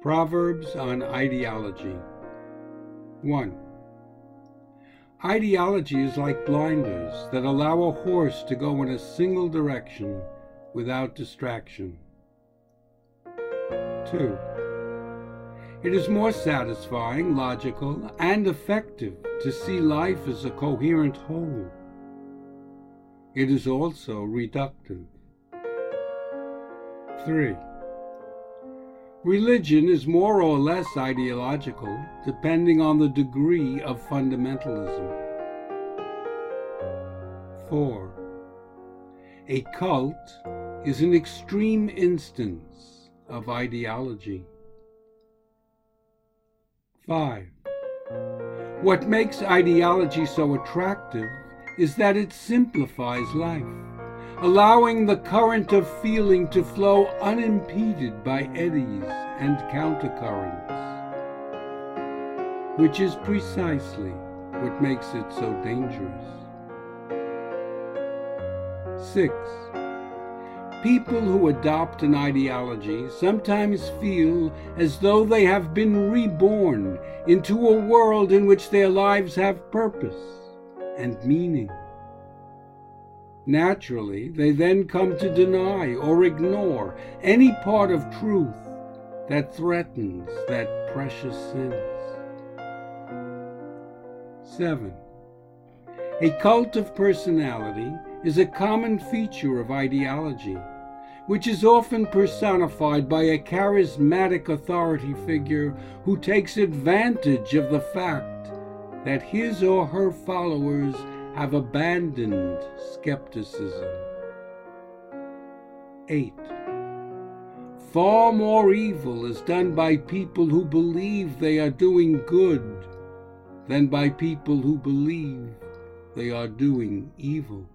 Proverbs on Ideology. 1. Ideology is like blinders that allow a horse to go in a single direction without distraction. 2. It is more satisfying, logical, and effective to see life as a coherent whole. It is also reductive. 3. Religion is more or less ideological, depending on the degree of fundamentalism. 4. A cult is an extreme instance of ideology. 5. What makes ideology so attractive is that it simplifies life, allowing the current of feeling to flow unimpeded by eddies and countercurrents, which is precisely what makes it so dangerous. 6. People who adopt an ideology sometimes feel as though they have been reborn into a world in which their lives have purpose and meaning. Naturally, they then come to deny or ignore any part of truth that threatens that precious sense. 7. A cult of personality is a common feature of ideology, which is often personified by a charismatic authority figure who takes advantage of the fact that his or her followers have abandoned skepticism. 8. Far more evil is done by people who believe they are doing good than by people who believe they are doing evil.